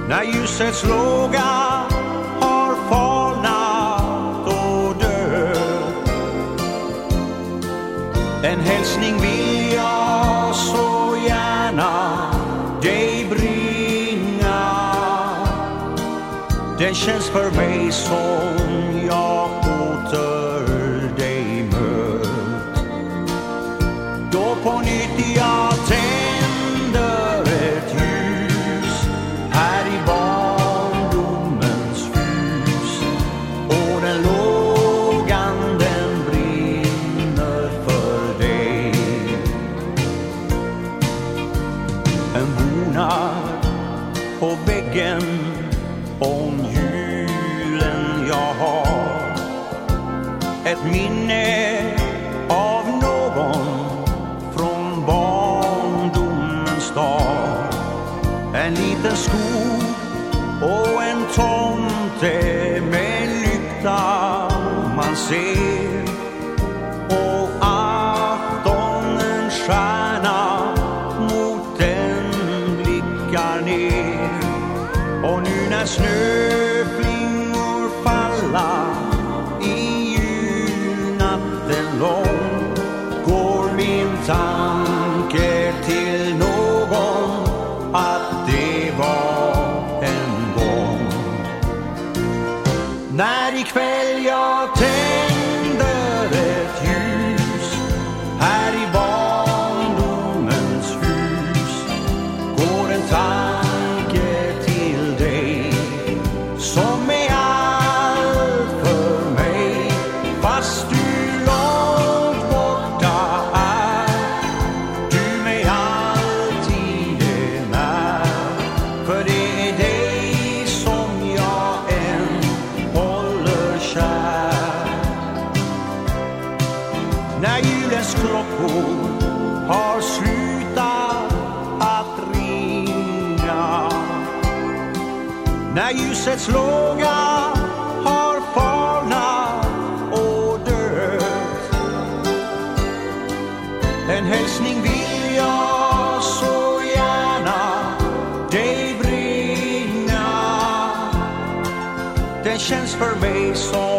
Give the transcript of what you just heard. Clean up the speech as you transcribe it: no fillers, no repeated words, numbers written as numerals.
När ljusets låga har falnat och dött. En hälsning vill jag så gärna dig bringa. Den känns för mig som jag åter dig mött. Då på nytt jag tänder ett ljus här i barndomens hus, och den lågan den brinner för dig. En bonad på väggen om julen jag har, ett minne av någon från barndomens dag. En liten skog och en tomte med lykta man ser, och aftonens stjärna mot den blickar ner. Och nu när snöflingor falla i julnatten lång, går min tanke till någon att det var en gång. När ikväll jag tänder ett ljus här i barndomens hus, går en tanke till dig som är allt för mig, fast du långt borta är. Du mig alltid är när, för det är dig som jag än håller kär. När julens klockor har slutat att ringa, när ljusets låga har falnat och dött, en hälsning vill jag så gärna dig bringa. Den känns för mig som